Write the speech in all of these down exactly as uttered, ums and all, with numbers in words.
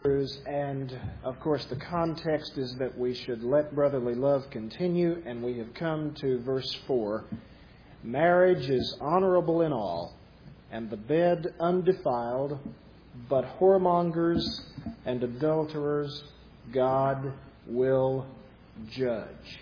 And, of course, the context is that we should let brotherly love continue, and we have come to verse four. Marriage is honorable in all, and the bed undefiled, but whoremongers and adulterers God will judge.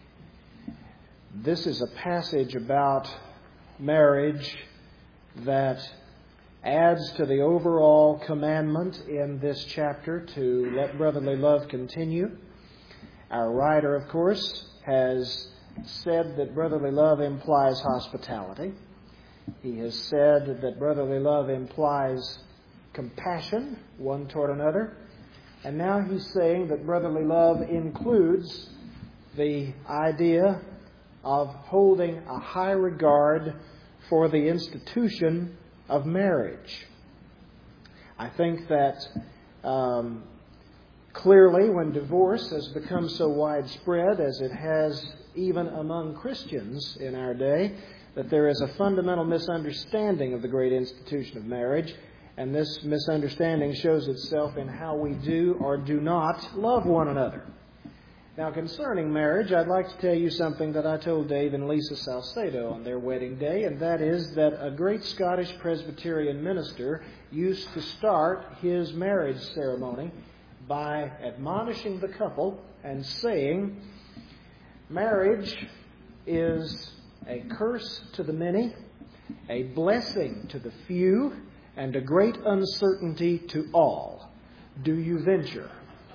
This is a passage about marriage that adds to the overall commandment in this chapter to let brotherly love continue. Our writer, of course, has said that brotherly love implies hospitality. He has said that brotherly love implies compassion one toward another. And now he's saying that brotherly love includes the idea of holding a high regard for the institution of marriage. I think that um, clearly when divorce has become so widespread as it has even among Christians in our day, that there is a fundamental misunderstanding of the great institution of marriage, and this misunderstanding shows itself in how we do or do not love one another. Now, concerning marriage, I'd like to tell you something that I told Dave and Lisa Salcedo on their wedding day, and that is that a great Scottish Presbyterian minister used to start his marriage ceremony by admonishing the couple and saying, marriage is a curse to the many, a blessing to the few, and a great uncertainty to all. Do you venture?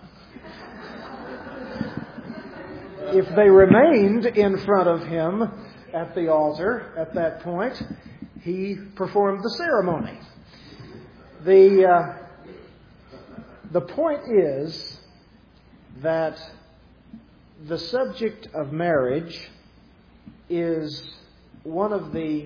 If they remained in front of him at the altar at that point, he performed the ceremony. The, uh, the point is that the subject of marriage is one of the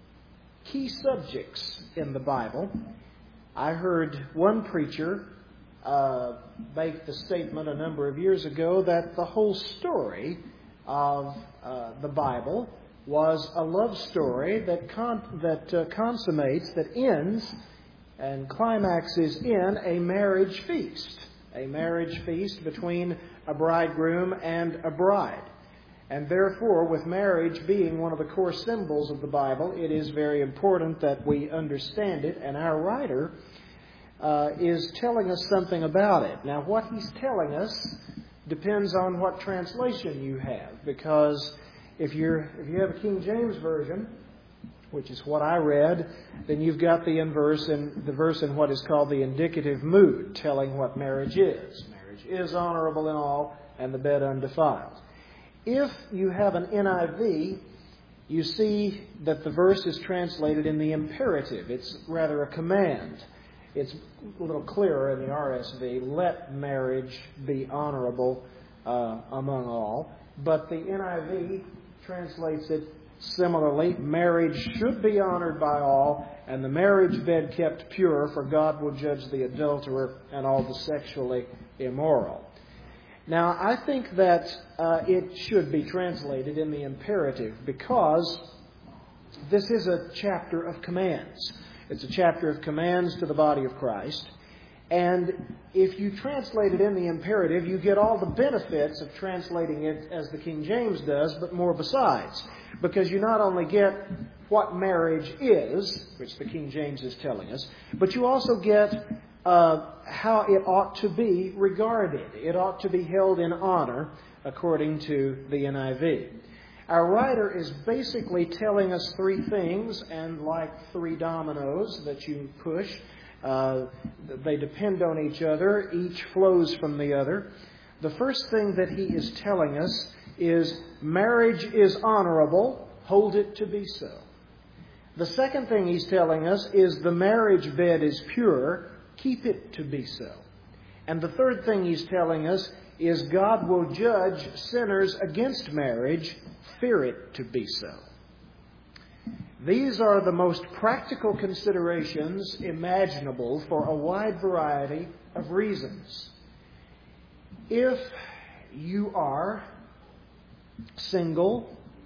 key subjects in the Bible. I heard one preacher Uh, make the statement a number of years ago that the whole story of uh, the Bible was a love story that con- that uh, consummates, that ends and climaxes in a marriage feast, a marriage feast between a bridegroom and a bride. And therefore, with marriage being one of the core symbols of the Bible, it is very important that we understand it, and our writer Uh, is telling us something about it. Now, what he's telling us depends on what translation you have, because if you're if you have a King James version, which is what I read, then you've got the inverse in the verse in what is called the indicative mood, telling what marriage is. Marriage is honorable in all, and the bed undefiled. If you have an N I V, you see that the verse is translated in the imperative. It's rather a command. It's a little clearer in the R S V. Let marriage be honorable uh, among all. But the N I V translates it similarly. Marriage should be honored by all, and the marriage bed kept pure, for God will judge the adulterer and all the sexually immoral. Now, I think that uh, it should be translated in the imperative, because this is a chapter of commands. It's a chapter of commands to the body of Christ. And if you translate it in the imperative, you get all the benefits of translating it as the King James does, but more besides. Because you not only get what marriage is, which the King James is telling us, but you also get uh, how it ought to be regarded. It ought to be held in honor, according to the N I V. Our writer is basically telling us three things, and like three dominoes that you push, uh, they depend on each other. Each flows from the other. The first thing that he is telling us is marriage is honorable. Hold it to be so. The second thing he's telling us is the marriage bed is pure. Keep it to be so. And the third thing he's telling us is God will judge sinners against marriage. Fear it to be so. These are the most practical considerations imaginable for a wide variety of reasons. If you are single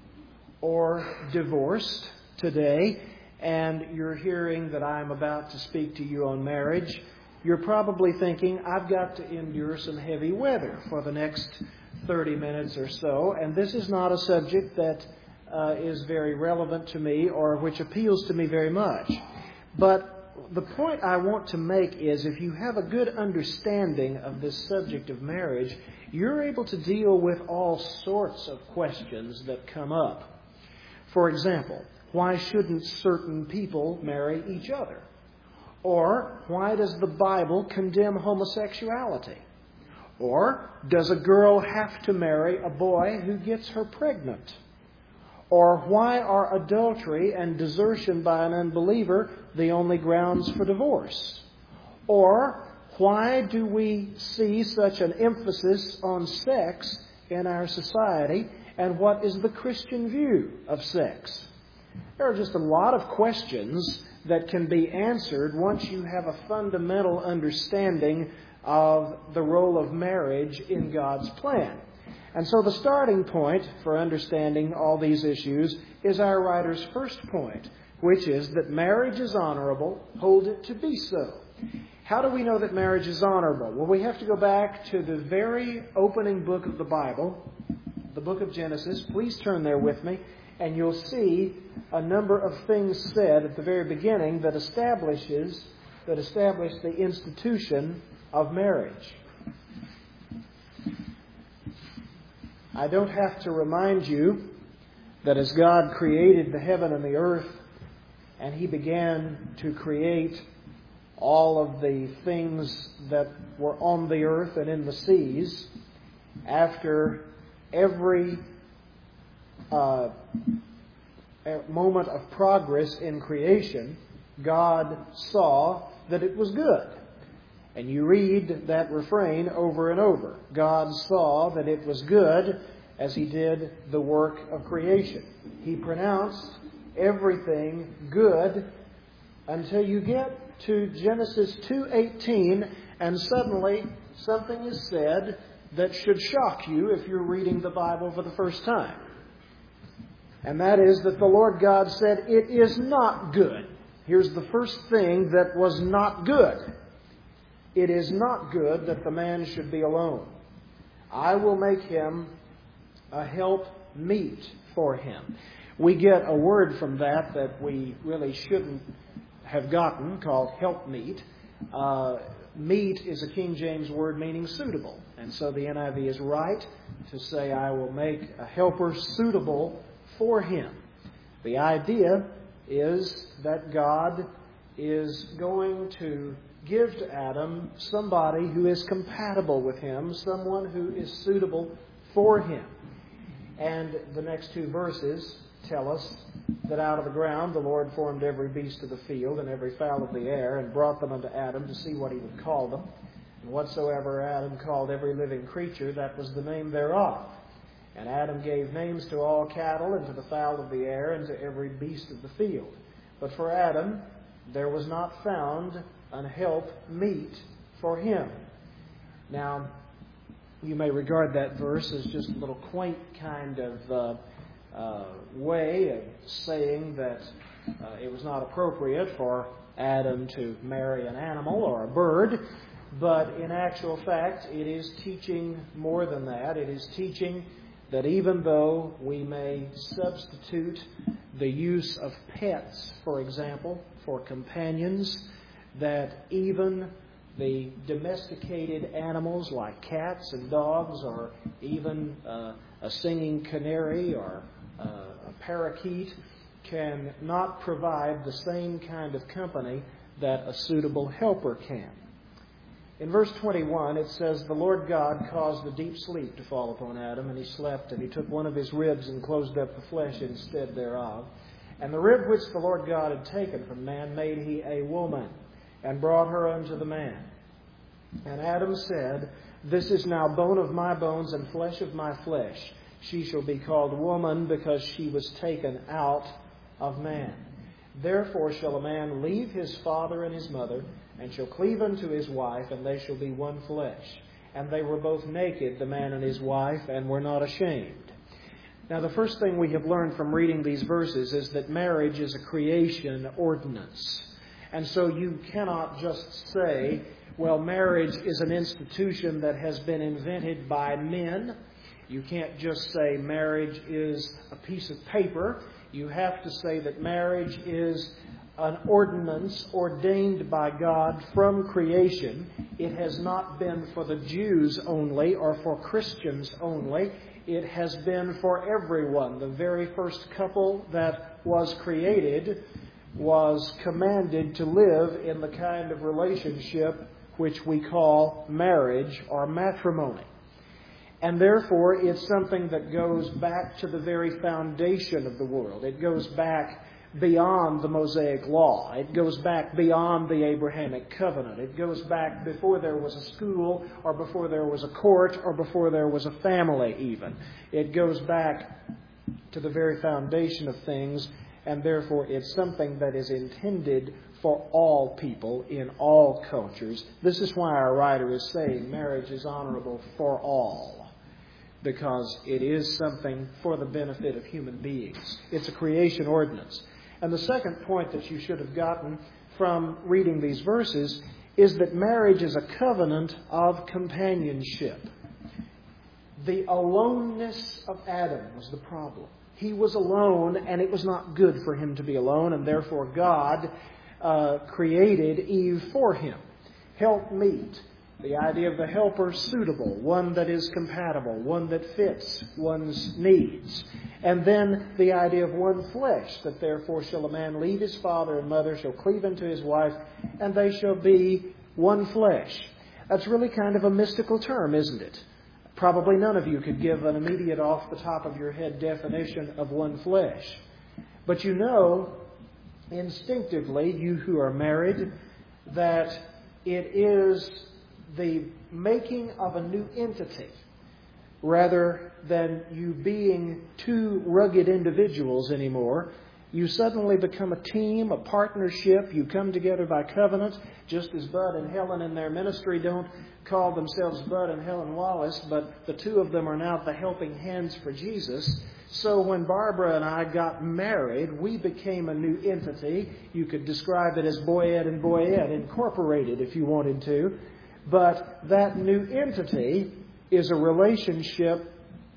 or divorced today, and you're hearing that I'm about to speak to you on marriage, you're probably thinking, I've got to endure some heavy weather for the next thirty minutes or so, and this is not a subject that uh, is very relevant to me or which appeals to me very much. But the point I want to make is if you have a good understanding of this subject of marriage, you're able to deal with all sorts of questions that come up. For example, why shouldn't certain people marry each other? Or, why does the Bible condemn homosexuality? Or, does a girl have to marry a boy who gets her pregnant? Or, why are adultery and desertion by an unbeliever the only grounds for divorce? Or, why do we see such an emphasis on sex in our society? And what is the Christian view of sex? There are just a lot of questions that can be answered once you have a fundamental understanding of the role of marriage in God's plan. And so the starting point for understanding all these issues is our writer's first point, which is that marriage is honorable, hold it to be so. How do we know that marriage is honorable? Well, we have to go back to the very opening book of the Bible, the book of Genesis. Please turn there with me, and you'll see a number of things said at the very beginning that establishes that establish the institution of marriage. I don't have to remind you that as God created the heaven and the earth, and He began to create all of the things that were on the earth and in the seas, after every uh, moment of progress in creation, God saw that it was good. And you read that refrain over and over. God saw that it was good as He did the work of creation. He pronounced everything good until you get to Genesis two eighteen, and suddenly something is said that should shock you if you're reading the Bible for the first time. And that is that the Lord God said, "It is not good." Here's the first thing that was not good. It is not good that the man should be alone. I will make him a help meet for him. We get a word from that that we really shouldn't have gotten, called helpmeet. Uh, meet is a King James word meaning suitable. And so the N I V is right to say, I will make a helper suitable for him. The idea is that God is going to give to Adam somebody who is compatible with him, someone who is suitable for him. And the next two verses tell us that out of the ground the Lord formed every beast of the field and every fowl of the air and brought them unto Adam to see what he would call them. And whatsoever Adam called every living creature, that was the name thereof. And Adam gave names to all cattle and to the fowl of the air and to every beast of the field. But for Adam there was not found an help meet for him. Now, you may regard that verse as just a little quaint kind of uh, uh, way of saying that uh, it was not appropriate for Adam to marry an animal or a bird. But in actual fact, it is teaching more than that. It is teaching that even though we may substitute the use of pets, for example, for companions, that even the domesticated animals like cats and dogs, or even uh, a singing canary or uh, a parakeet, can not provide the same kind of company that a suitable helper can. In verse twenty-one, it says, "The Lord God caused a deep sleep to fall upon Adam, and he slept, and he took one of his ribs and closed up the flesh instead thereof. And the rib which the Lord God had taken from man made he a woman, and brought her unto the man. And Adam said, This is now bone of my bones and flesh of my flesh. She shall be called woman, because she was taken out of man. Therefore shall a man leave his father and his mother, and shall cleave unto his wife, and they shall be one flesh. And they were both naked, the man and his wife, and were not ashamed." Now, the first thing we have learned from reading these verses is that marriage is a creation ordinance. And so you cannot just say, well, marriage is an institution that has been invented by men. You can't just say marriage is a piece of paper. You have to say that marriage is an ordinance ordained by God from creation. It has not been for the Jews only or for Christians only. It has been for everyone. The very first couple that was created was commanded to live in the kind of relationship which we call marriage or matrimony. And therefore, it's something that goes back to the very foundation of the world. It goes back beyond the Mosaic Law. It goes back beyond the Abrahamic covenant. It goes back before there was a school, or before there was a court, or before there was a family even. It goes back to the very foundation of things, and therefore it's something that is intended for all people in all cultures. This is why our writer is saying marriage is honorable for all, because it is something for the benefit of human beings. It's a creation ordinance. And the second point that you should have gotten from reading these verses is that marriage is a covenant of companionship. The aloneness of Adam was the problem. He was alone, and it was not good for him to be alone, and therefore God uh, created Eve for him. Helpmeet. The idea of the helper suitable, one that is compatible, one that fits one's needs. And then the idea of one flesh, that therefore shall a man leave his father and mother, shall cleave unto his wife, and they shall be one flesh. That's really kind of a mystical term, isn't it? Probably none of you could give an immediate off the top of your head definition of one flesh. But you know instinctively, you who are married, that it is the making of a new entity rather than you being two rugged individuals anymore. You suddenly become a team, a partnership. You come together by covenant, just as Bud and Helen in their ministry don't call themselves Bud and Helen Wallace, but the two of them are now the helping hands for Jesus. So when Barbara and I got married, we became a new entity. You could describe it as Boyette and Boyette Incorporated if you wanted to. But that new entity is a relationship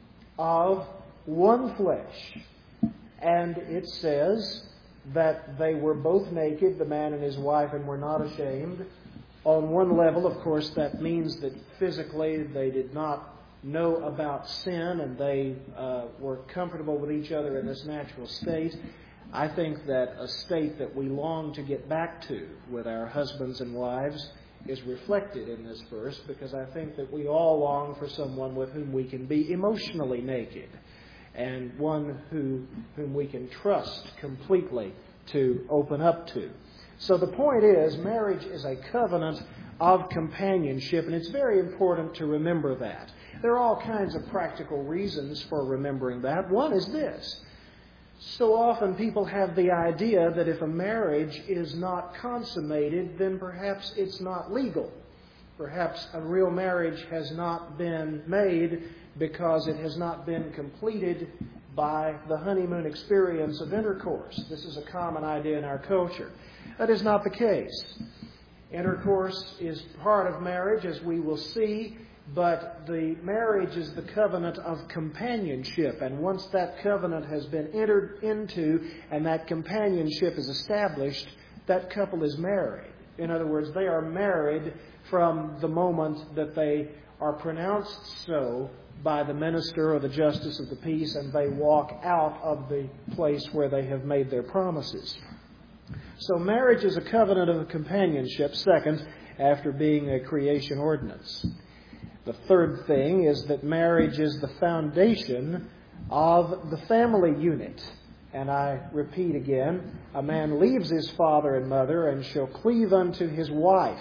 of one flesh. And it says that they were both naked, the man and his wife, and were not ashamed. On one level, of course, that means that physically they did not know about sin and they uh, were comfortable with each other in this natural state. I think that a state that we long to get back to with our husbands and wives is reflected in this verse, because I think that we all long for someone with whom we can be emotionally naked, and one who whom we can trust completely to open up to. So the point is, marriage is a covenant of companionship, and it's very important to remember that. There are all kinds of practical reasons for remembering that. One is this. So often people have the idea that if a marriage is not consummated, then perhaps it's not legal. Perhaps a real marriage has not been made because it has not been completed by the honeymoon experience of intercourse. This is a common idea in our culture. That is not the case. Intercourse is part of marriage, as we will see, but the marriage is the covenant of companionship. And once that covenant has been entered into and that companionship is established, that couple is married. In other words, they are married from the moment that they are pronounced so by the minister or the justice of the peace, and they walk out of the place where they have made their promises. So marriage is a covenant of companionship, second, after being a creation ordinance. The third thing is that marriage is the foundation of the family unit. And I repeat again, a man leaves his father and mother and shall cleave unto his wife.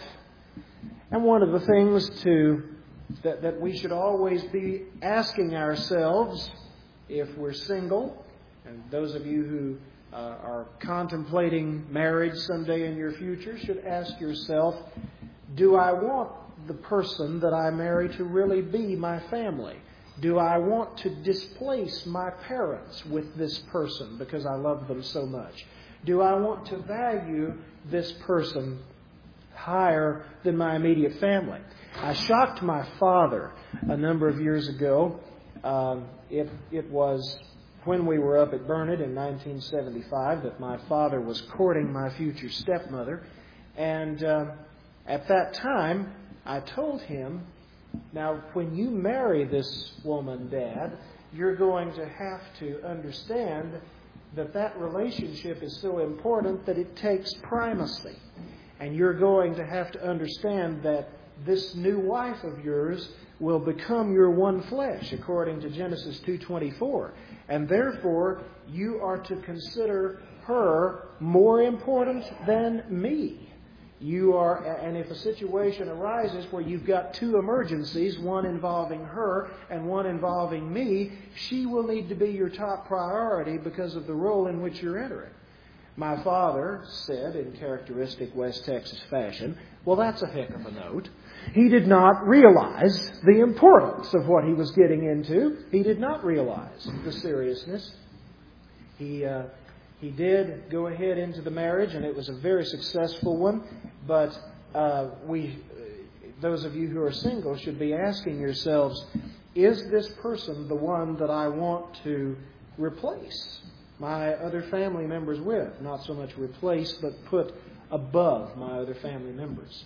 And one of the things to that, that we should always be asking ourselves, if we're single, and those of you who uh, are contemplating marriage someday in your future should ask yourself, do I want the person that I marry to really be my family? Do I want to displace my parents with this person because I love them so much? Do I want to value this person higher than my immediate family. I shocked my father a number of years ago. Um, it, it was when we were up at Burnett in nineteen seventy-five that my father was courting my future stepmother. And uh, at that time, I told him, now, when you marry this woman, Dad, you're going to have to understand that that relationship is so important that it takes primacy. And you're going to have to understand that this new wife of yours will become your one flesh, according to Genesis two twenty-four. And therefore, you are to consider her more important than me. You are, and if a situation arises where you've got two emergencies, one involving her and one involving me, she will need to be your top priority because of the role in which you're entering. My father said, in characteristic West Texas fashion, well, that's a heck of a note. He did not realize the importance of what he was getting into. He did not realize the seriousness. He uh, he did go ahead into the marriage, and it was a very successful one. But uh, we, those of you who are single, should be asking yourselves, is this person the one that I want to replace my other family members with? Not so much replace, but put above my other family members.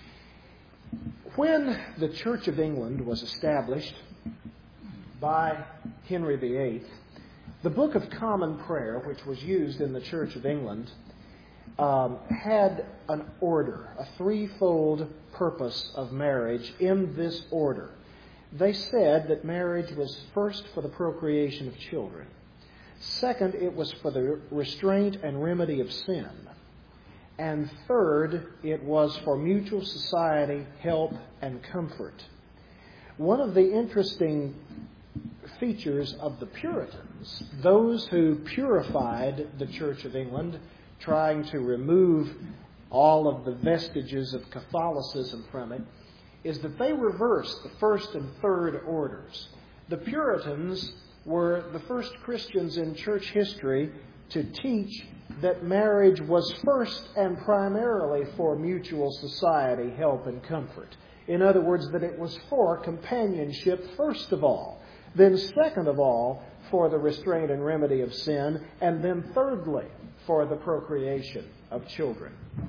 When the Church of England was established by Henry the Eighth, the Book of Common Prayer, which was used in the Church of England, um, had an order, a threefold purpose of marriage in this order. They said that marriage was first for the procreation of children. Second, it was for the restraint and remedy of sin. And third, it was for mutual society, help, and comfort. One of the interesting features of the Puritans, those who purified the Church of England, trying to remove all of the vestiges of Catholicism from it, is that they reversed the first and third orders. The Puritans were the first Christians in church history to teach that marriage was first and primarily for mutual society, help, and comfort. In other words, that it was for companionship first of all, then second of all for the restraint and remedy of sin, and then thirdly for the procreation of children.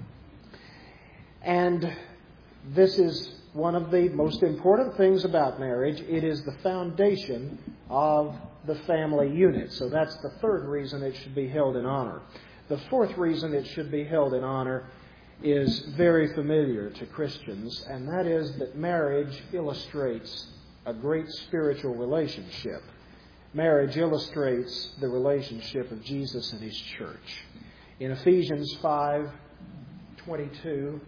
And this is one of the most important things about marriage. It is the foundation of the family unit. So that's the third reason it should be held in honor. The fourth reason it should be held in honor is very familiar to Christians, and that is that marriage illustrates a great spiritual relationship. Marriage illustrates the relationship of Jesus and His church. In Ephesians five twenty-two,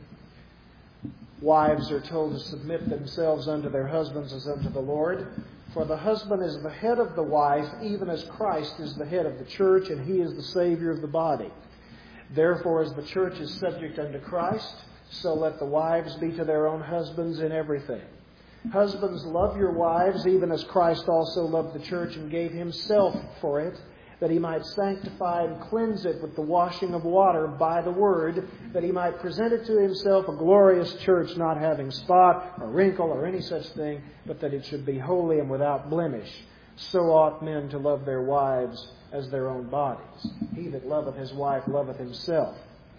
wives are told to submit themselves unto their husbands as unto the Lord. For the husband is the head of the wife, even as Christ is the head of the church, and He is the Savior of the body. Therefore, as the church is subject unto Christ, so let the wives be to their own husbands in everything. Husbands, love your wives, even as Christ also loved the church and gave Himself for it, that He might sanctify and cleanse it with the washing of water by the Word, that He might present it to Himself a glorious church, not having spot or wrinkle or any such thing, but that it should be holy and without blemish. So ought men to love their wives as their own bodies. He that loveth his wife loveth himself.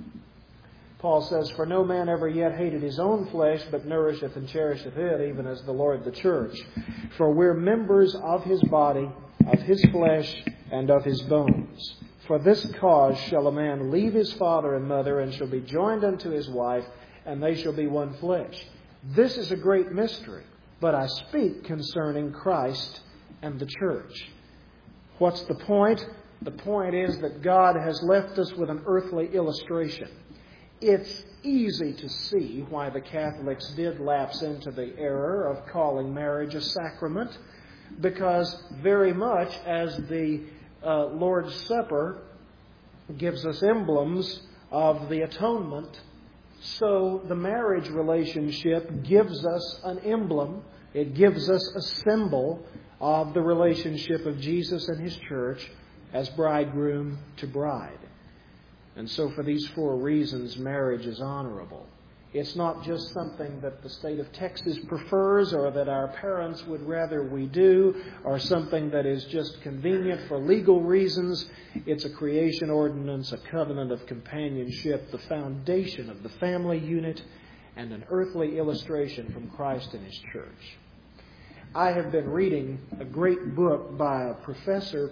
Paul says, For no man ever yet hated his own flesh, but nourisheth and cherisheth it, even as the Lord the church. For we're members of His body, of His flesh, and of His bones. For this cause shall a man leave his father and mother, and shall be joined unto his wife, and they shall be one flesh. This is a great mystery, but I speak concerning Christ and the church. What's the point? The point is that God has left us with an earthly illustration. It's easy to see why the Catholics did lapse into the error of calling marriage a sacrament, because very much as the uh, Lord's Supper gives us emblems of the atonement, so the marriage relationship gives us an emblem. It gives us a symbol of the relationship of Jesus and His church as bridegroom to bride. And so for these four reasons, marriage is honorable. It's not just something that the state of Texas prefers or that our parents would rather we do or something that is just convenient for legal reasons. It's a creation ordinance, a covenant of companionship, the foundation of the family unit, and an earthly illustration from Christ and His church. I have been reading a great book by a professor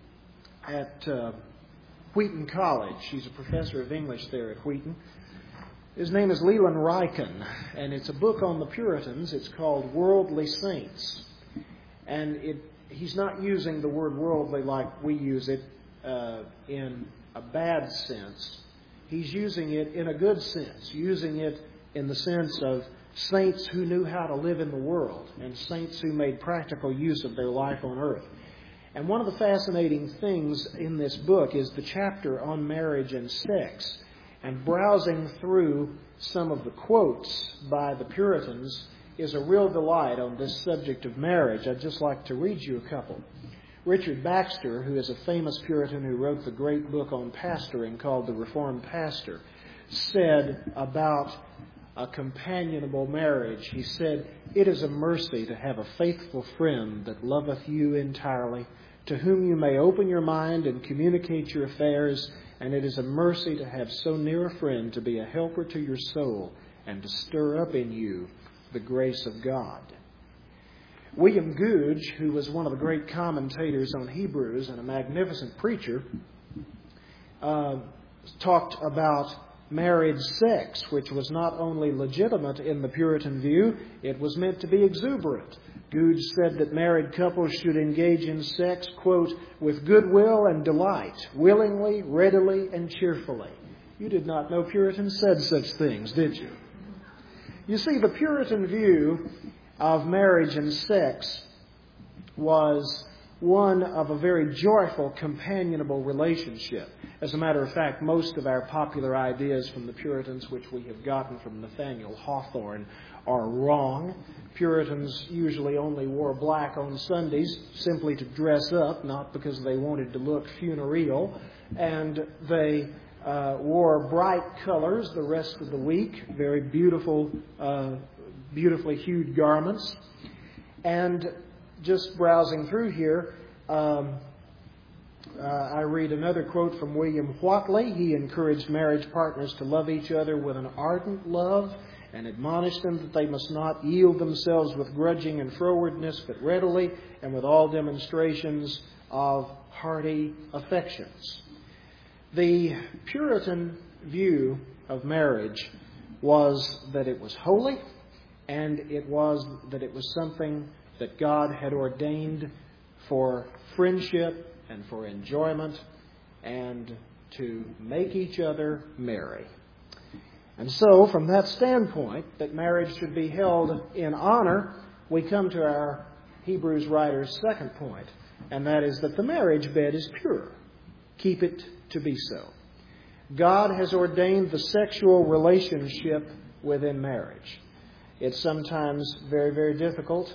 at uh, Wheaton College. She's a professor of English there at Wheaton. His name is Leland Ryken, and it's a book on the Puritans. It's called Worldly Saints. And it, he's not using the word worldly like we use it uh, in a bad sense. He's using it in a good sense, using it in the sense of saints who knew how to live in the world and saints who made practical use of their life on earth. And one of the fascinating things in this book is the chapter on marriage and sex. And browsing through some of the quotes by the Puritans is a real delight on this subject of marriage. I'd just like to read you a couple. Richard Baxter, who is a famous Puritan who wrote the great book on pastoring called The Reformed Pastor, said about a companionable marriage, he said, "It is a mercy to have a faithful friend that loveth you entirely, to whom you may open your mind and communicate your affairs, and it is a mercy to have so near a friend to be a helper to your soul and to stir up in you the grace of God." William Gouge, who was one of the great commentators on Hebrews and a magnificent preacher, uh, talked about married sex, which was not only legitimate in the Puritan view, it was meant to be exuberant. Gouge said that married couples should engage in sex, quote, "with goodwill and delight, willingly, readily, and cheerfully." You did not know Puritans said such things, did you? You see, the Puritan view of marriage and sex was one of a very joyful, companionable relationship. As a matter of fact, most of our popular ideas from the Puritans, which we have gotten from Nathaniel Hawthorne, are wrong. Puritans usually only wore black on Sundays simply to dress up, not because they wanted to look funereal. And they uh, wore bright colors the rest of the week, very beautiful, uh, beautifully hued garments. And just browsing through here, um, uh, I read another quote from William Whatley. He encouraged marriage partners to love each other with an ardent love and admonished them that they must not yield themselves with grudging and frowardness, but readily and with all demonstrations of hearty affections. The Puritan view of marriage was that it was holy, and it was that it was something that God had ordained for friendship and for enjoyment and to make each other merry. And so, from that standpoint, that marriage should be held in honor, we come to our Hebrews writer's second point, and that is that the marriage bed is pure. Keep it to be so. God has ordained the sexual relationship within marriage. It's sometimes very, very difficult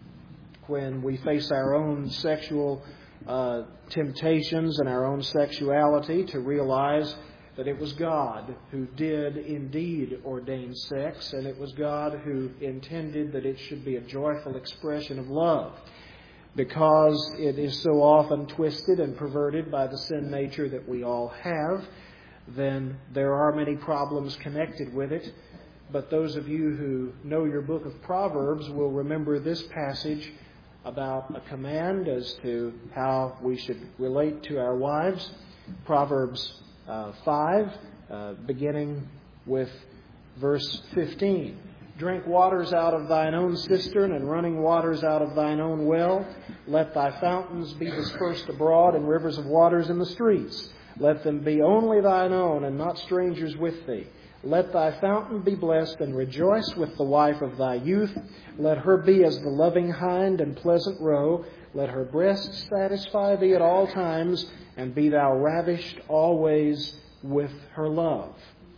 when we face our own sexual uh, temptations and our own sexuality to realize that it was God who did indeed ordain sex, and it was God who intended that it should be a joyful expression of love. Because it is so often twisted and perverted by the sin nature that we all have, then there are many problems connected with it. But those of you who know your book of Proverbs will remember this passage about a command as to how we should relate to our wives. Proverbs uh, five, uh, beginning with verse fifteen. "Drink waters out of thine own cistern, and running waters out of thine own well. Let thy fountains be dispersed abroad, and rivers of waters in the streets. Let them be only thine own, and not strangers with thee. Let thy fountain be blessed, and rejoice with the wife of thy youth. Let her be as the loving hind and pleasant roe. Let her breast satisfy thee at all times, and be thou ravished always with her love."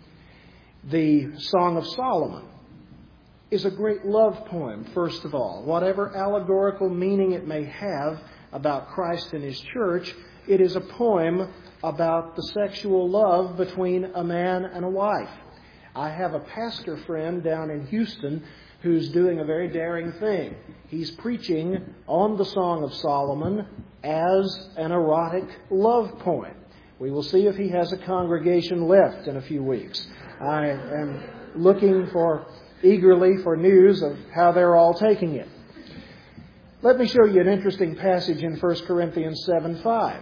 The Song of Solomon is a great love poem, first of all. Whatever allegorical meaning it may have about Christ and His church, it is a poem about the sexual love between a man and a wife. I have a pastor friend down in Houston who's doing a very daring thing. He's preaching on the Song of Solomon as an erotic love poem. We will see if he has a congregation left in a few weeks. I am looking for eagerly for news of how they're all taking it. Let me show you an interesting passage in First Corinthians seven five.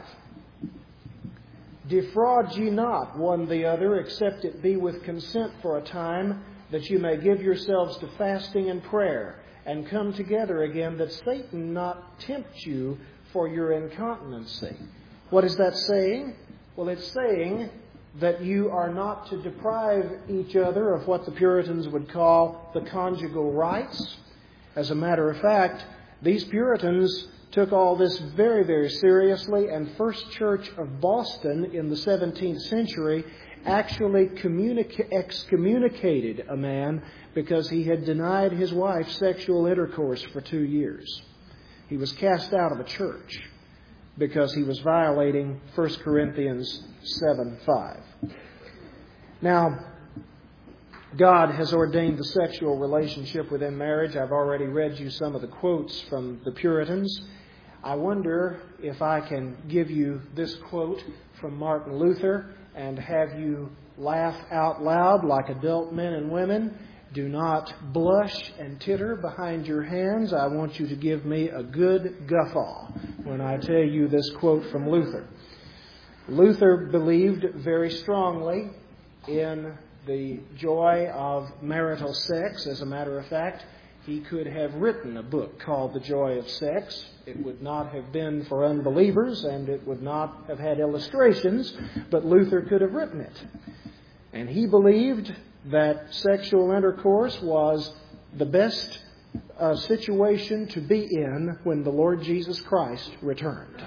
Defraud ye not one the other, except it be with consent for a time, that you may give yourselves to fasting and prayer, and come together again, that Satan not tempt you for your incontinency. What is that saying? Well, it's saying that you are not to deprive each other of what the Puritans would call the conjugal rights. As a matter of fact, these Puritans took all this very, very seriously, and First Church of Boston in the seventeenth century actually communica- excommunicated a man because he had denied his wife sexual intercourse for two years. He was cast out of a church because he was violating First Corinthians seven five. Now, God has ordained the sexual relationship within marriage. I've already read you some of the quotes from the Puritans. I wonder if I can give you this quote from Martin Luther and have you laugh out loud like adult men and women. Do not blush and titter behind your hands. I want you to give me a good guffaw when I tell you this quote from Luther. Luther believed very strongly in the joy of marital sex. As a matter of fact, he could have written a book called The Joy of Sex. It would not have been for unbelievers, and it would not have had illustrations, but Luther could have written it. And he believed that sexual intercourse was the best uh, situation to be in when the Lord Jesus Christ returned.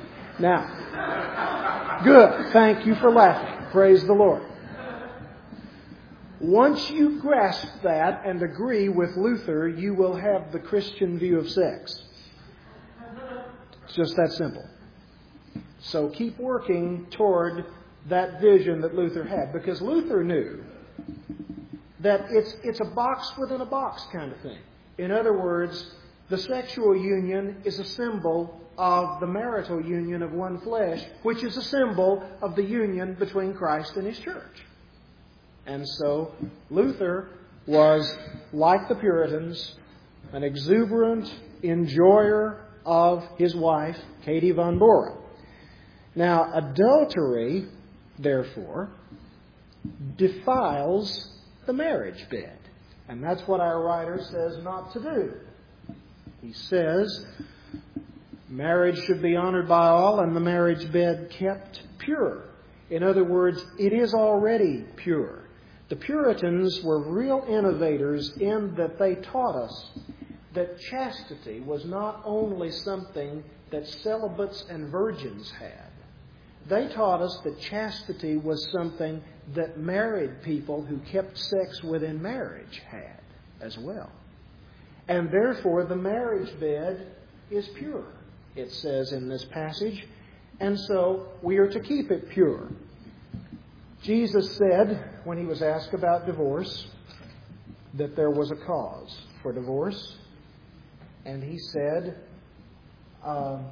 Now, good. Thank you for laughing. Praise the Lord. Once you grasp that and agree with Luther, you will have the Christian view of sex. It's just that simple. So keep working toward that vision that Luther had, because Luther knew that it's it's a box within a box kind of thing. In other words, the sexual union is a symbol of the marital union of one flesh, which is a symbol of the union between Christ and His church. And so Luther was, like the Puritans, an exuberant enjoyer of his wife, Katie von Bora. Now, adultery, therefore, defiles the marriage bed. And that's what our writer says not to do. He says marriage should be honored by all and the marriage bed kept pure. In other words, it is already pure. The Puritans were real innovators in that they taught us that chastity was not only something that celibates and virgins had. They taught us that chastity was something that married people who kept sex within marriage had as well. And therefore the marriage bed is pure, it says in this passage. And so we are to keep it pure. Jesus said, when He was asked about divorce, that there was a cause for divorce. And He said, um,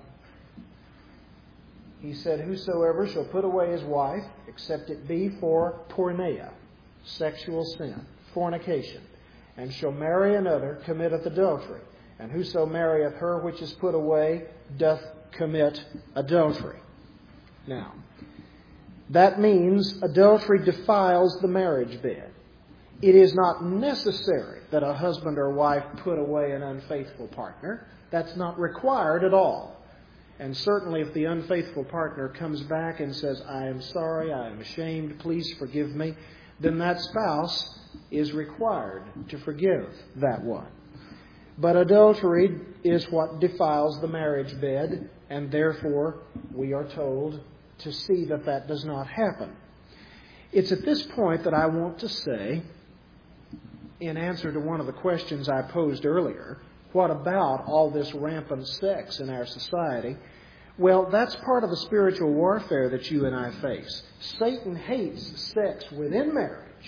He said, whosoever shall put away his wife, except it be for porneia, sexual sin, fornication, and shall marry another, committeth adultery. And whoso marrieth her which is put away, doth commit adultery. Now, that means adultery defiles the marriage bed. It is not necessary that a husband or wife put away an unfaithful partner. That's not required at all. And certainly if the unfaithful partner comes back and says, I am sorry, I am ashamed, please forgive me, then that spouse is required to forgive that one. But adultery is what defiles the marriage bed, and therefore we are told to see that that does not happen. It's at this point that I want to say, in answer to one of the questions I posed earlier, what about all this rampant sex in our society? Well, that's part of the spiritual warfare that you and I face. Satan hates sex within marriage,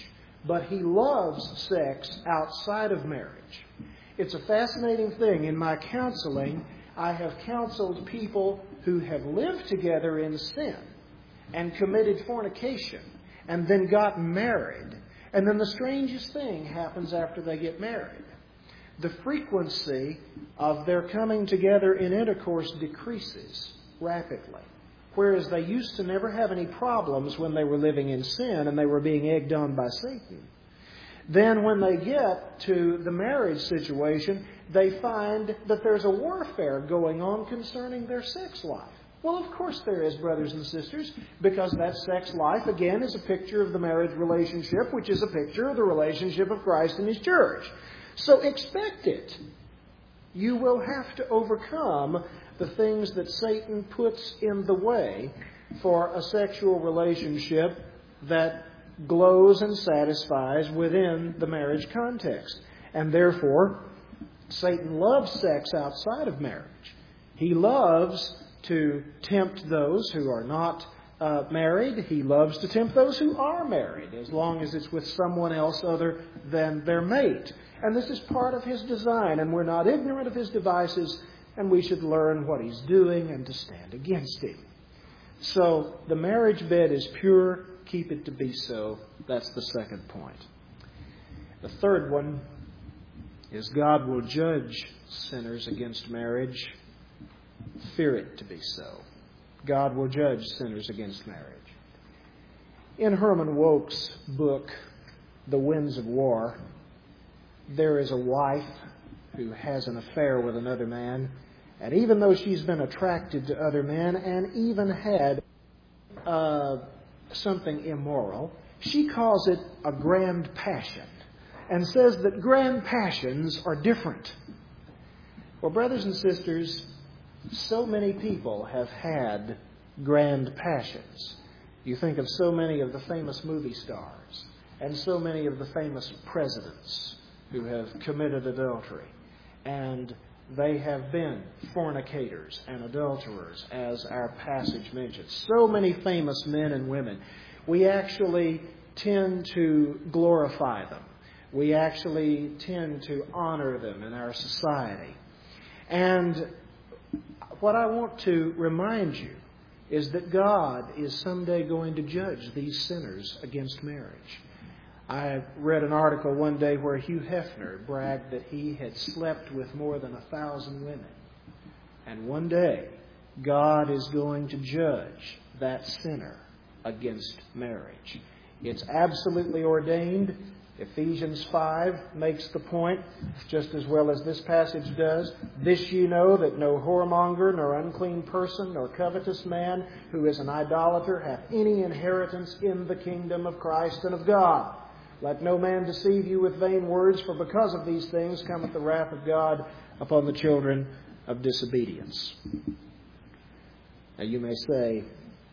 but he loves sex outside of marriage. It's a fascinating thing. In my counseling, I have counseled people who have lived together in sin and committed fornication and then got married. And then the strangest thing happens after they get married. The frequency of their coming together in intercourse decreases rapidly. Whereas they used to never have any problems when they were living in sin and they were being egged on by Satan. Then when they get to the marriage situation, they find that there's a warfare going on concerning their sex life. Well, of course there is, brothers and sisters, because that sex life, again, is a picture of the marriage relationship, which is a picture of the relationship of Christ and His church. So expect it. You will have to overcome the things that Satan puts in the way for a sexual relationship that glows and satisfies within the marriage context. And therefore, Satan loves sex outside of marriage. He loves to tempt those who are not uh, married. He loves to tempt those who are married, as long as it's with someone else other than their mate. And this is part of his design, and we're not ignorant of his devices, and we should learn what he's doing and to stand against him. So the marriage bed is pure. Keep it to be so. That's the second point. The third one is God will judge sinners against marriage. Fear it to be so. God will judge sinners against marriage. In Herman Wouk's book, The Winds of War, there is a wife who has an affair with another man, and even though she's been attracted to other men and even had uh, something immoral, she calls it a grand passion and says that grand passions are different. Well, brothers and sisters, so many people have had grand passions. You think of so many of the famous movie stars and so many of the famous presidents who have committed adultery. And they have been fornicators and adulterers, as our passage mentions. So many famous men and women. We actually tend to glorify them. We actually tend to honor them in our society. And what I want to remind you is that God is someday going to judge these sinners against marriage. I read an article one day where Hugh Hefner bragged that he had slept with more than a thousand women. And one day, God is going to judge that sinner against marriage. It's absolutely ordained. Ephesians five makes the point just as well as this passage does. This you know, that no whoremonger, nor unclean person, nor covetous man who is an idolater hath any inheritance in the kingdom of Christ and of God. Let no man deceive you with vain words, for because of these things cometh the wrath of God upon the children of disobedience. Now you may say,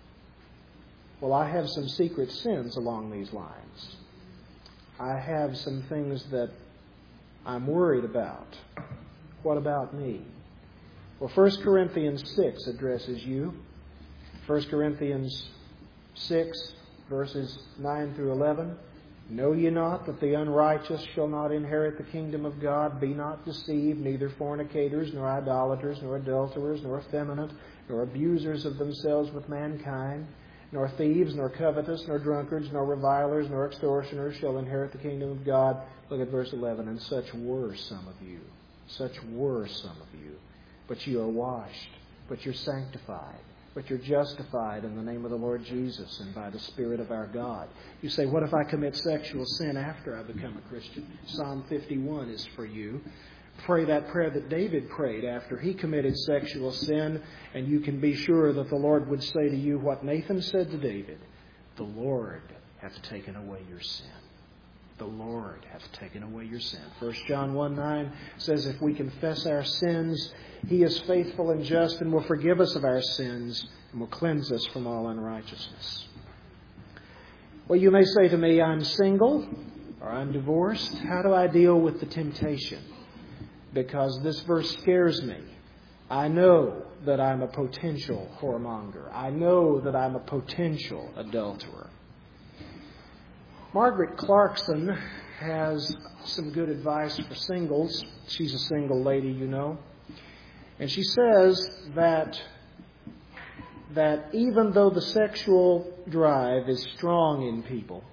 well, I have some secret sins along these lines. I have some things that I'm worried about. What about me? Well, First Corinthians six addresses you. First Corinthians six, verses nine through eleven. Know ye not that the unrighteous shall not inherit the kingdom of God? Be not deceived, neither fornicators, nor idolaters, nor adulterers, nor effeminate, nor abusers of themselves with mankind, nor thieves, nor covetous, nor drunkards, nor revilers, nor extortioners shall inherit the kingdom of God. Look at verse eleven. And such were some of you. Such were some of you. But you are washed. But you're sanctified. But you're justified in the name of the Lord Jesus and by the Spirit of our God. You say, what if I commit sexual sin after I become a Christian? Psalm fifty-one is for you. Pray that prayer that David prayed after he committed sexual sin, and you can be sure that the Lord would say to you what Nathan said to David: the Lord hath taken away your sin. The Lord hath taken away your sin. First John one nine says, if we confess our sins, He is faithful and just and will forgive us of our sins and will cleanse us from all unrighteousness. Well, you may say to me, I'm single or I'm divorced. How do I deal with the temptation? Because this verse scares me. I know that I'm a potential whoremonger. I know that I'm a potential adulterer. Margaret Clarkson has some good advice for singles. She's a single lady, you know. And she says that, that even though the sexual drive is strong in people,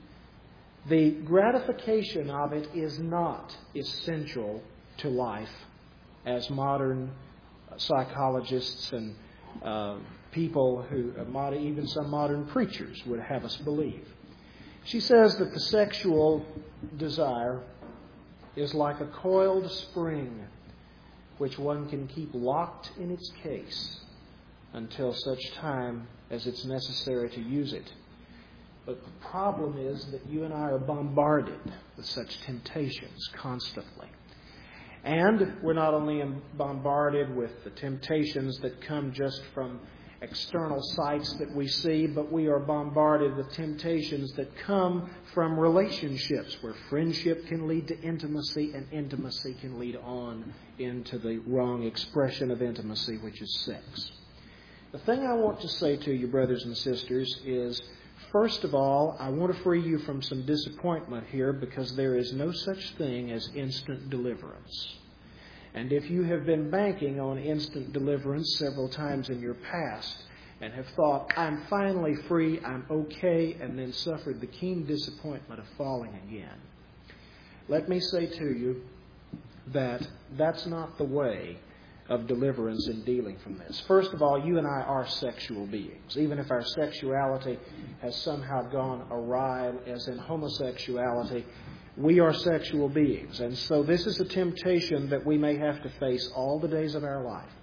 the gratification of it is not essential to life, as modern psychologists and uh, people who, uh, even some modern preachers would have us believe. She says that the sexual desire is like a coiled spring which one can keep locked in its case until such time as it's necessary to use it. But the problem is that you and I are bombarded with such temptations constantly. And we're not only bombarded with the temptations that come just from external sights that we see, but we are bombarded with temptations that come from relationships where friendship can lead to intimacy and intimacy can lead on into the wrong expression of intimacy, which is sex. The thing I want to say to you, brothers and sisters, is first of all, I want to free you from some disappointment here, because there is no such thing as instant deliverance. And if you have been banking on instant deliverance several times in your past and have thought, I'm finally free, I'm okay, and then suffered the keen disappointment of falling again, let me say to you that that's not the way of deliverance in dealing from this. First of all, you and I are sexual beings. Even if our sexuality has somehow gone awry, as in homosexuality, we are sexual beings. And so this is a temptation that we may have to face all the days of our life.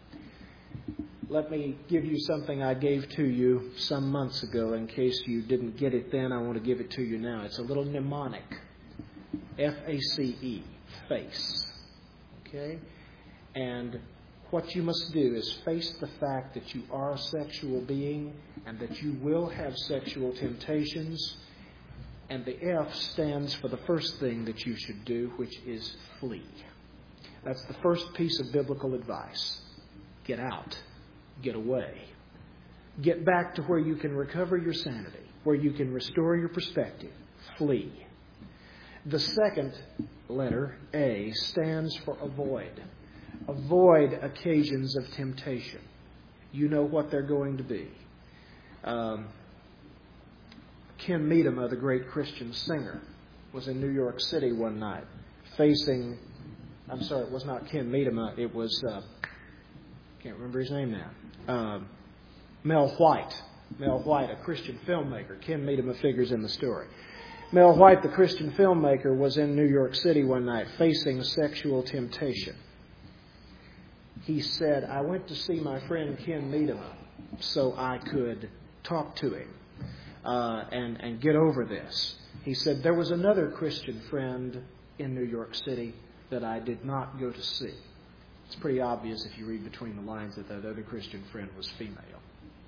Let me give you something I gave to you some months ago. In case you didn't get it then, I want to give it to you now. It's a little mnemonic. F A C E. Face. Okay? And what you must do is face the fact that you are a sexual being and that you will have sexual temptations. And the F stands for the first thing that you should do, which is flee. That's the first piece of biblical advice. Get out. Get away. Get back to where you can recover your sanity, where you can restore your perspective. Flee. The second letter, A, stands for avoid. Avoid occasions of temptation. You know what they're going to be. Um, Ken Medema, the great Christian singer, was in New York City one night facing, I'm sorry, it was not Ken Medema, it was, uh, can't remember his name now, uh, Mel White. Mel White, a Christian filmmaker. Ken Medema figures in the story. Mel White, the Christian filmmaker, was in New York City one night facing sexual temptation. He said, I went to see my friend Ken Medema so I could talk to him. Uh, and, and get over this. He said, there was another Christian friend in New York City that I did not go to see. It's pretty obvious if you read between the lines that that other Christian friend was female.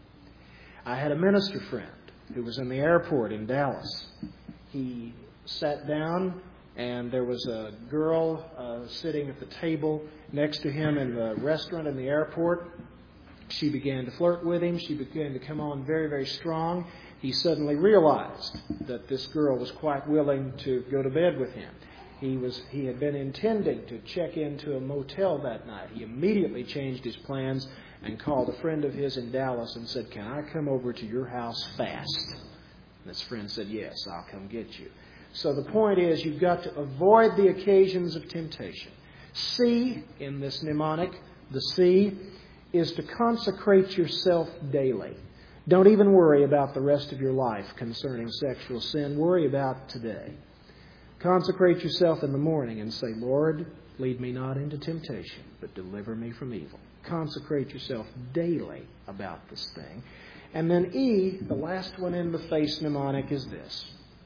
I had a minister friend who was in the airport in Dallas. He sat down and there was a girl uh, sitting at the table next to him in the restaurant in the airport. She began to flirt with him. She began to come on very, very strong. He suddenly realized that this girl was quite willing to go to bed with him. He was he had been intending to check into a motel that night. He immediately changed his plans and called a friend of his in Dallas and said, can I come over to your house fast? And his friend said, yes, I'll come get you. So the point is, you've got to avoid the occasions of temptation. C in this mnemonic, the C, is to consecrate yourself daily. Don't even worry about the rest of your life concerning sexual sin. Worry about today. Consecrate yourself in the morning and say, Lord, lead me not into temptation, but deliver me from evil. Consecrate yourself daily about this thing. And then E, the last one in the face mnemonic, is this.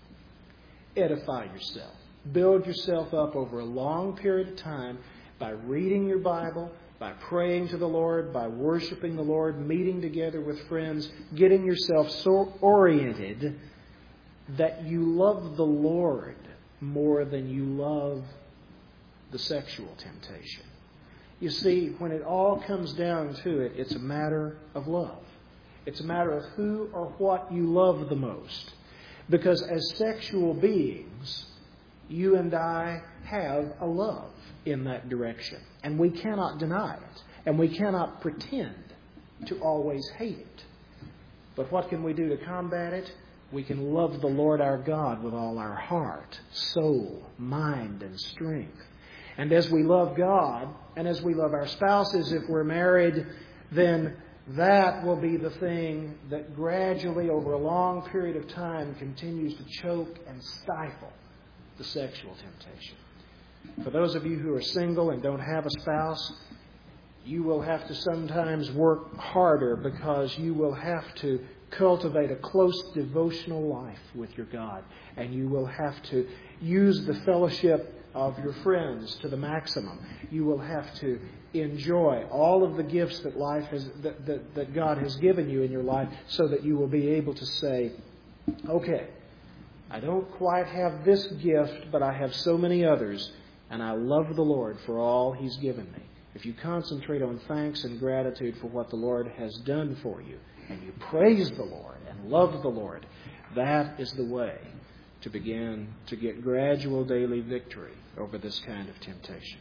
Edify yourself. Build yourself up over a long period of time by reading your Bible, by praying to the Lord, by worshiping the Lord, meeting together with friends, getting yourself so oriented that you love the Lord more than you love the sexual temptation. You see, when it all comes down to it, it's a matter of love. It's a matter of who or what you love the most. Because as sexual beings, you and I have a love in that direction. And we cannot deny it. And we cannot pretend to always hate it. But what can we do to combat it? We can love the Lord our God with all our heart, soul, mind, and strength. And as we love God, and as we love our spouses if we're married, then that will be the thing that gradually, over a long period of time, continues to choke and stifle the sexual temptation. For those of you who are single and don't have a spouse, you will have to sometimes work harder because you will have to cultivate a close devotional life with your God. And you will have to use the fellowship of your friends to the maximum. You will have to enjoy all of the gifts that life has, that, that, that God has given you in your life, so that you will be able to say, okay, I don't quite have this gift, but I have so many others, and I love the Lord for all He's given me. If you concentrate on thanks and gratitude for what the Lord has done for you, and you praise the Lord and love the Lord, that is the way to begin to get gradual daily victory over this kind of temptation.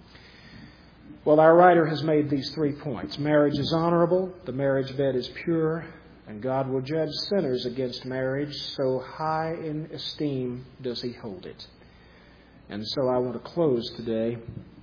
Well, our writer has made these three points. Marriage is honorable, the marriage bed is pure, and God will judge sinners against marriage, so high in esteem does He hold it. And so I want to close today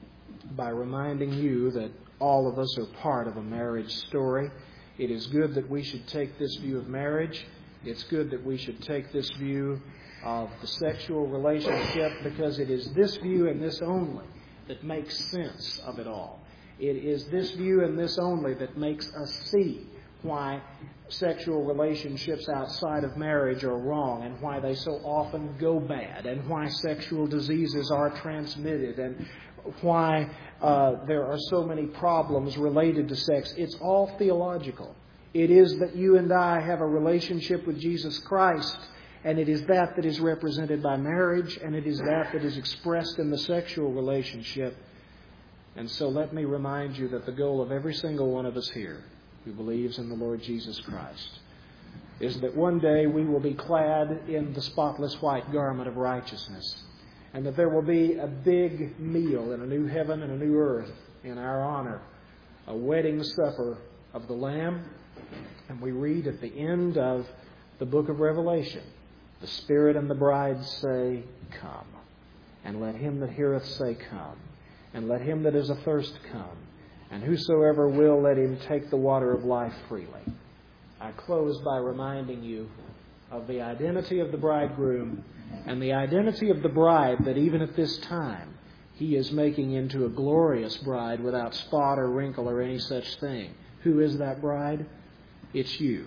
by reminding you that all of us are part of a marriage story. It is good that we should take this view of marriage. It's good that we should take this view of the sexual relationship, because it is this view and this only that makes sense of it all. It is this view and this only that makes us see why sexual relationships outside of marriage are wrong, and why they so often go bad, and why sexual diseases are transmitted, and why uh, there are so many problems related to sex. It's all theological. It is that you and I have a relationship with Jesus Christ, and it is that that is represented by marriage, and it is that that is expressed in the sexual relationship. And so let me remind you that the goal of every single one of us here who believes in the Lord Jesus Christ is that one day we will be clad in the spotless white garment of righteousness, and that there will be a big meal in a new heaven and a new earth in our honor, a wedding supper of the Lamb. And we read at the end of the book of Revelation, the Spirit and the bride say, come. And let him that heareth say, come. And let him that is athirst come. And whosoever will, let him take the water of life freely. I close by reminding you of the identity of the bridegroom and the identity of the bride, that even at this time He is making into a glorious bride without spot or wrinkle or any such thing. Who is that bride? It's you.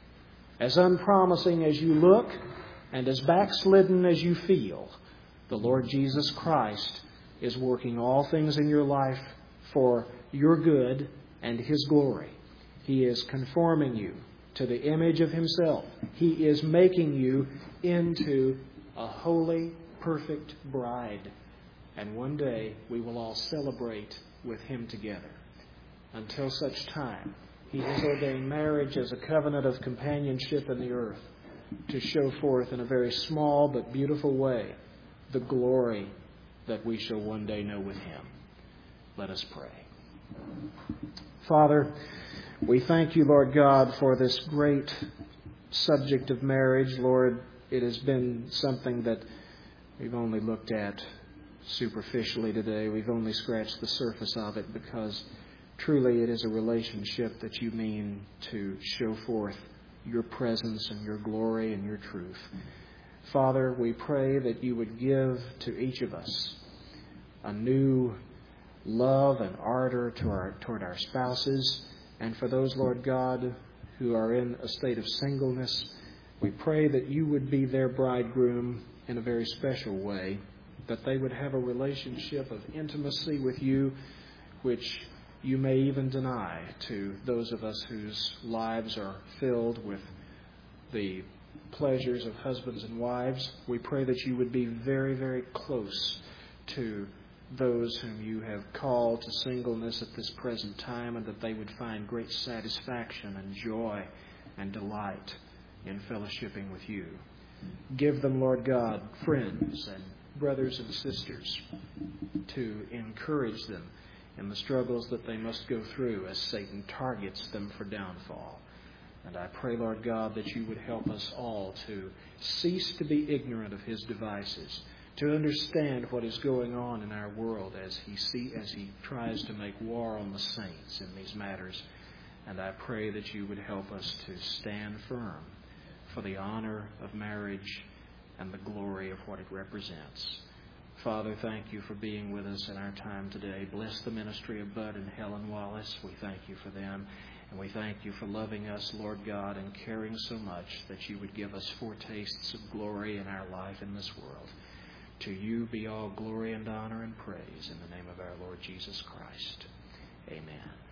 As unpromising as you look and as backslidden as you feel, the Lord Jesus Christ is working all things in your life for your good and His glory. He is conforming you to the image of Himself. He is making you into a holy, perfect bride. And one day we will all celebrate with Him together. Until such time, He has ordained marriage as a covenant of companionship in the earth to show forth in a very small but beautiful way the glory that we shall one day know with Him. Let us pray. Father, we thank You, Lord God, for this great subject of marriage. Lord, it has been something that we've only looked at superficially today. We've only scratched the surface of it, because truly it is a relationship that You mean to show forth Your presence and Your glory and Your truth. Father, we pray that You would give to each of us a new love and ardor to our, toward our spouses. And for those, Lord God, who are in a state of singleness, we pray that You would be their bridegroom in a very special way, that they would have a relationship of intimacy with You, which You may even deny to those of us whose lives are filled with the pleasures of husbands and wives. We pray that You would be very, very close to those whom You have called to singleness at this present time, and that they would find great satisfaction and joy and delight in fellowshipping with You. Give them, Lord God, friends and brothers and sisters to encourage them in the struggles that they must go through as Satan targets them for downfall. And I pray, Lord God, that you would help us all to cease to be ignorant of his devices, to understand what is going on in our world as he see, as he tries to make war on the saints in these matters. And I pray that you would help us to stand firm for the honor of marriage and the glory of what it represents. Father, thank you for being with us in our time today. Bless the ministry of Bud and Helen Wallace. We thank you for them. And we thank you for loving us, Lord God, and caring so much that you would give us foretastes of glory in our life in this world. To you be all glory and honor and praise in the name of our Lord Jesus Christ. Amen.